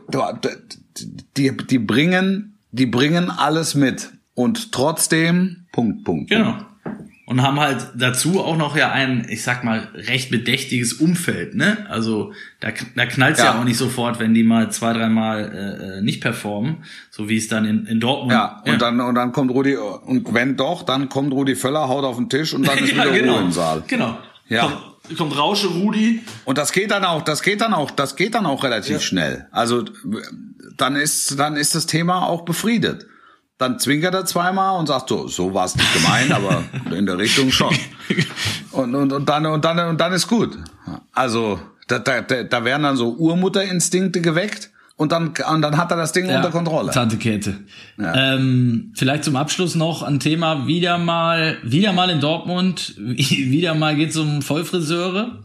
die bringen alles mit und trotzdem Punkt. Genau. Und haben halt dazu auch noch ein, ich sag mal, recht bedächtiges Umfeld, ne? Also da knallt's ja auch nicht sofort, wenn die mal 2-3 Mal nicht performen, so wie es dann in Dortmund. Ja, und dann kommt Rudi, und wenn doch, dann kommt Rudi Völler, haut auf den Tisch und dann ist wieder Ruhe im Saal. Genau. Ja. Kommt Rausche Rudi. Und das geht dann auch relativ schnell. Also dann ist das Thema auch befriedet. dann zwinkert er zweimal und sagt so war es nicht gemeint, aber in der Richtung schon. Und dann ist gut. Also da werden dann so Urmutterinstinkte geweckt. Und dann hat er das Ding unter Kontrolle. Tante Käthe. Ja. Vielleicht zum Abschluss noch ein Thema, wieder mal in Dortmund, wieder mal geht's um Vollfriseure.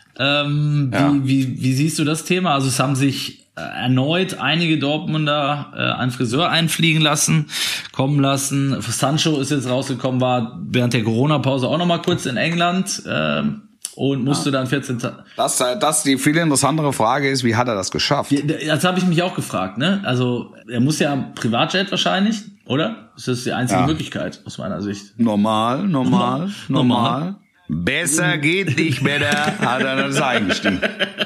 Wie siehst du das Thema? Also es haben sich erneut einige Dortmunder einen Friseur kommen lassen. Sancho ist jetzt rausgekommen, war während der Corona-Pause auch noch mal kurz in England und musste dann 14 Tage. Das die viel interessantere Frage ist, wie hat er das geschafft? Das habe ich mich auch gefragt, ne? Also er muss ja Privatjet wahrscheinlich, oder? Das ist die einzige Möglichkeit aus meiner Sicht. Normal. Besser geht nicht mehr, hat er das eingestiegen.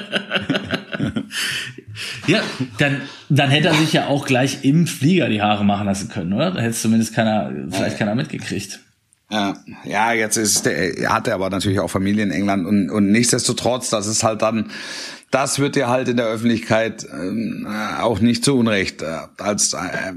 Ja, dann hätte er sich ja auch gleich im Flieger die Haare machen lassen können, oder? Da hätte es zumindest keiner mitgekriegt. Ja, jetzt hat er aber natürlich auch Familie in England und nichtsdestotrotz, das wird ja halt in der Öffentlichkeit auch nicht zu Unrecht als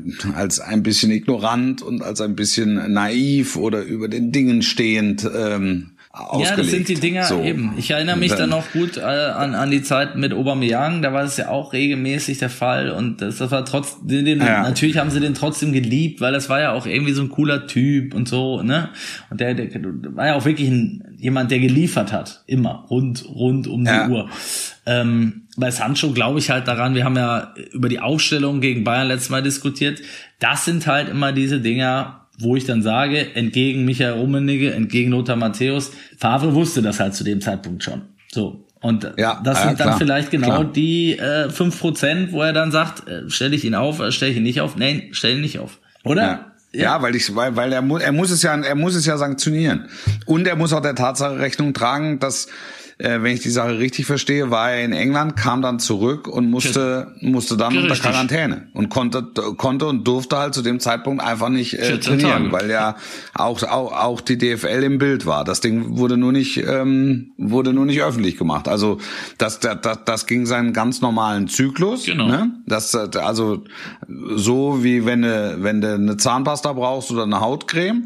ein bisschen ignorant und als ein bisschen naiv oder über den Dingen stehend ausgelegt. Ja, das sind die Dinger so. Eben. Ich erinnere mich dann noch gut an die Zeit mit Aubameyang, da war das ja auch regelmäßig der Fall und das war trotzdem, natürlich haben sie den trotzdem geliebt, weil das war ja auch irgendwie so ein cooler Typ und so, ne? Und der war ja auch wirklich jemand, der geliefert hat, immer, rund um die Uhr. Bei Sancho glaube ich halt daran, wir haben ja über die Aufstellung gegen Bayern letztes Mal diskutiert, das sind halt immer diese Dinger, wo ich dann sage, entgegen Michael Rummenigge, entgegen Lothar Matthäus, Favre wusste das halt zu dem Zeitpunkt schon. So. Und das sind dann vielleicht genau die 5%, wo er dann sagt, stelle ich ihn auf, stelle ich ihn nicht auf? Nein, stell ihn nicht auf. Oder? Ja, weil er muss es ja sanktionieren. Und er muss auch der Tatsache Rechnung tragen, dass wenn ich die Sache richtig verstehe, war er in England, kam dann zurück und musste dann unter Quarantäne und konnte und durfte halt zu dem Zeitpunkt einfach nicht trainieren, weil ja auch die DFL im Bild war. Das Ding wurde nur nicht öffentlich gemacht. Also das ging seinen ganz normalen Zyklus. Genau. Ne? Das also so wie wenn du eine Zahnpasta brauchst oder eine Hautcreme,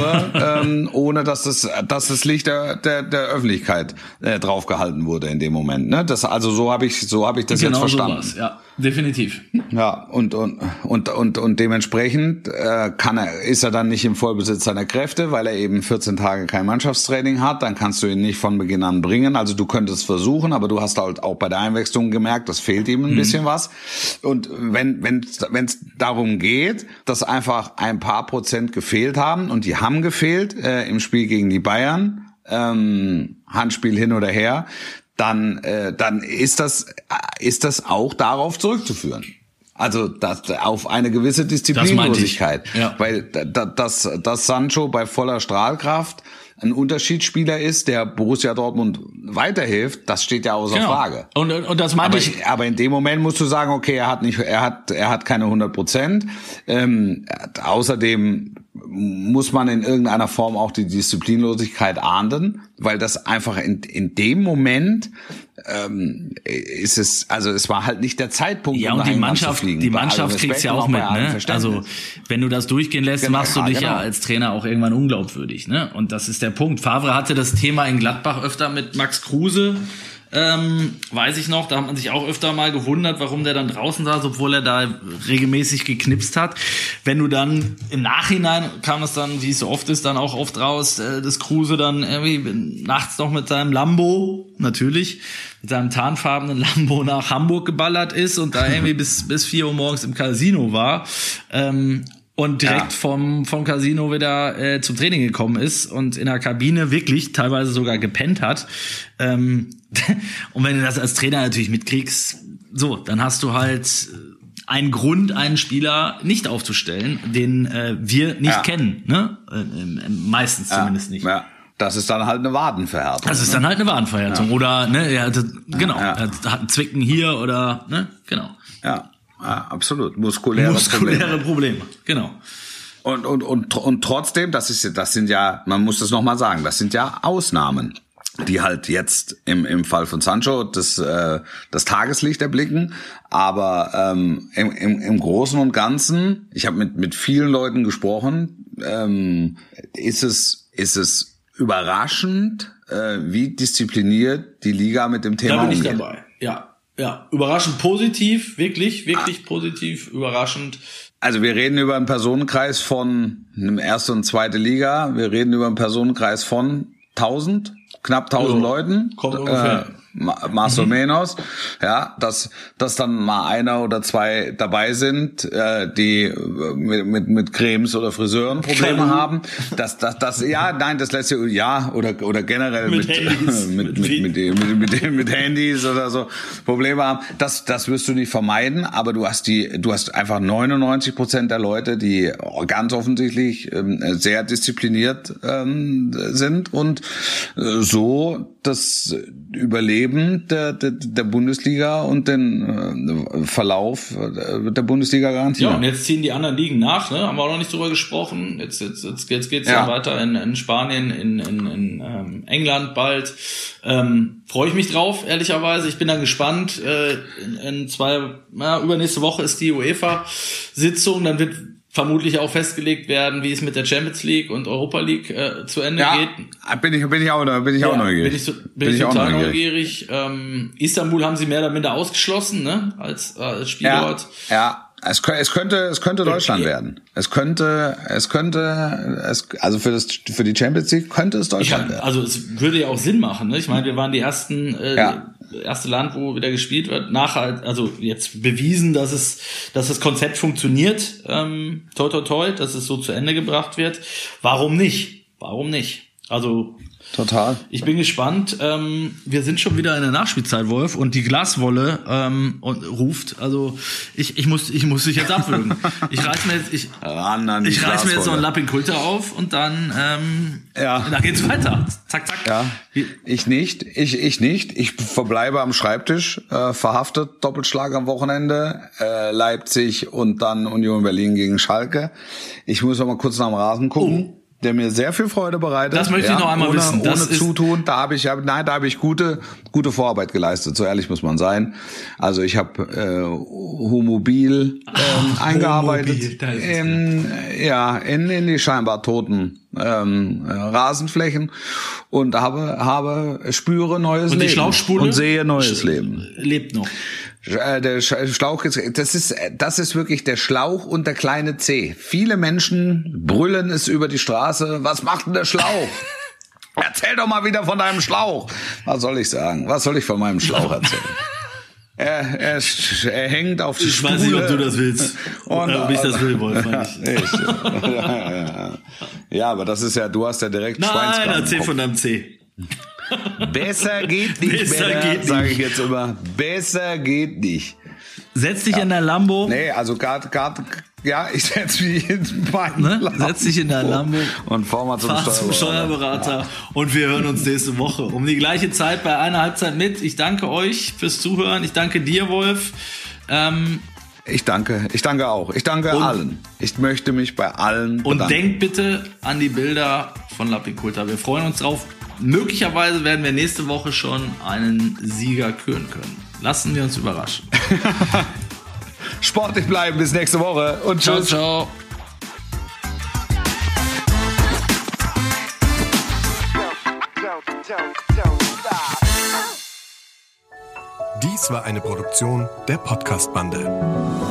nur ohne dass das Licht der Öffentlichkeit draufgehalten wurde in dem Moment, ne? Das also so habe ich das jetzt verstanden. Sowas, ja, definitiv. Ja, und dementsprechend ist er dann nicht im Vollbesitz seiner Kräfte, weil er eben 14 Tage kein Mannschaftstraining hat, dann kannst du ihn nicht von Beginn an bringen. Also du könntest versuchen, aber du hast halt auch bei der Einwechslung gemerkt, das fehlt ihm ein bisschen was. Und wenn es darum geht, dass einfach ein paar Prozent gefehlt haben und die haben gefehlt im Spiel gegen die Bayern, Handspiel hin oder her, dann ist das auch darauf zurückzuführen. Also das auf eine gewisse Disziplinlosigkeit, weil dass Sancho bei voller Strahlkraft ein Unterschiedsspieler ist, der Borussia Dortmund weiterhilft, das steht ja außer Frage. Und das meinte ich. Aber in dem Moment musst du sagen, okay, er hat keine 100%. Außerdem muss man in irgendeiner Form auch die Disziplinlosigkeit ahnden, weil das einfach in dem Moment es war halt nicht der Zeitpunkt, um und die Mannschaft kriegt's ja auch mit, ne? Also wenn du das durchgehen lässt, machst du dich ja als Trainer auch irgendwann unglaubwürdig, ne? Und das ist der Punkt. Favre hatte das Thema in Gladbach öfter mit Max Kruse. Weiß ich noch, da hat man sich auch öfter mal gewundert, warum der dann draußen saß, obwohl er da regelmäßig geknipst hat. Wenn du dann im Nachhinein kam es dann, wie es so oft ist, dann auch oft raus, dass Kruse dann irgendwie nachts noch mit seinem Lambo, natürlich, mit seinem tarnfarbenen Lambo nach Hamburg geballert ist und da irgendwie bis 4 Uhr morgens im Casino war. Und direkt vom Casino wieder zum Training gekommen ist und in der Kabine wirklich teilweise sogar gepennt hat. Und wenn du das als Trainer natürlich mitkriegst, so, dann hast du halt einen Grund, einen Spieler nicht aufzustellen, den wir nicht kennen, ne? Meistens zumindest nicht. Ja. Das ist dann halt eine Wadenverhärtung. Das ist dann halt eine Wadenverhärtung. Ja. Oder, ne, er hat einen Zwicken hier oder, ne, genau. Ja, absolut. Muskuläre Probleme. Genau. Und trotzdem, das sind ja, man muss das nochmal sagen, das sind ja Ausnahmen. die halt jetzt im Fall von Sancho das Tageslicht erblicken. Aber im Großen und Ganzen, ich habe mit vielen Leuten gesprochen, ist es überraschend, wie diszipliniert die Liga mit dem Thema umgeht. Da bin ich dabei, ja. Überraschend positiv, wirklich positiv, überraschend. Also wir reden über einen Personenkreis von einem erste und zweite Liga. Wir reden über einen Personenkreis von knapp 1000 Leuten. Kommt ungefähr. Más o menos. Ja, dass dann mal einer oder zwei dabei sind, die mit Cremes oder Friseuren Probleme haben. Das lässt ja oder generell mit Handys oder so Probleme haben. Das wirst du nicht vermeiden, aber du hast einfach 99% der Leute, die ganz offensichtlich sehr diszipliniert sind und so das Überleben der Bundesliga und den Verlauf der Bundesliga garantieren. Ja, und jetzt ziehen die anderen Ligen nach, ne? Haben wir auch noch nicht drüber gesprochen. Jetzt geht's ja weiter in Spanien, in England bald. Freue ich mich drauf, ehrlicherweise. Ich bin dann gespannt. Übernächste Woche ist die UEFA-Sitzung, dann wird vermutlich auch festgelegt werden, wie es mit der Champions League und Europa League zu Ende geht. Bin ich auch neugierig. Bin ich total neugierig. Istanbul haben sie mehr oder minder ausgeschlossen, ne, als Spielort. Ja. Es könnte Deutschland werden. Also für die Champions League könnte es Deutschland werden. Also es würde ja auch Sinn machen, ne? Ich meine, wir waren die erste Land, wo wieder gespielt wird. Also jetzt bewiesen, dass das Konzept funktioniert. Toi, toi, toi, dass es so zu Ende gebracht wird. Warum nicht? Also total. Ich bin gespannt. Wir sind schon wieder in der Nachspielzeit, Wolf, und die Glaswolle ruft. Also ich muss dich jetzt abwürgen. Ich reiß mir jetzt noch ein Lappin-Kulter auf und dann da geht's weiter. Zack, zack. Ja. Ich nicht. Ich verbleibe am Schreibtisch, verhaftet, Doppelschlag am Wochenende, Leipzig und dann Union Berlin gegen Schalke. Ich muss noch mal kurz nach dem Rasen gucken. Der mir sehr viel Freude bereitet. Das möchte ich noch einmal wissen. Ohne Zutun. Da habe ich gute Vorarbeit geleistet. So ehrlich muss man sein. Also ich habe Humobil eingearbeitet in die scheinbar toten Rasenflächen und spüre neues Leben. Und die Schlauchspule? Und sehe neues Leben. Lebt noch. Der Schlauch das ist wirklich der Schlauch und der kleine C. Viele Menschen brüllen es über die Straße. Was macht denn der Schlauch? Erzähl doch mal wieder von deinem Schlauch. Was soll ich sagen? Was soll ich von meinem Schlauch erzählen? Er hängt auf die Spule. Ich weiß nicht, ob du das willst. Oder ob ich das will, Wolf. Ja, aber das ist ja, du hast ja direkt Schweinskram. Nein, erzähl von deinem C. Besser geht nicht, sage ich jetzt immer. Besser geht nicht. Setz dich in der Lambo. Nee, also ich setz mich in meinen Lambo. Setz dich in der Lambo und fahr mal zum Steuerberater. Und wir hören uns nächste Woche um die gleiche Zeit bei einer Halbzeit mit. Ich danke euch fürs Zuhören. Ich danke dir, Wolf. Ich danke auch. Ich danke allen. Ich möchte mich bei allen bedanken. Und denkt bitte an die Bilder von Lappin-Kulter. Wir freuen uns drauf. Möglicherweise werden wir nächste Woche schon einen Sieger küren können. Lassen wir uns überraschen. Sportlich bleiben, bis nächste Woche und tschüss. Ciao. Dies war eine Produktion der Podcast-Bande.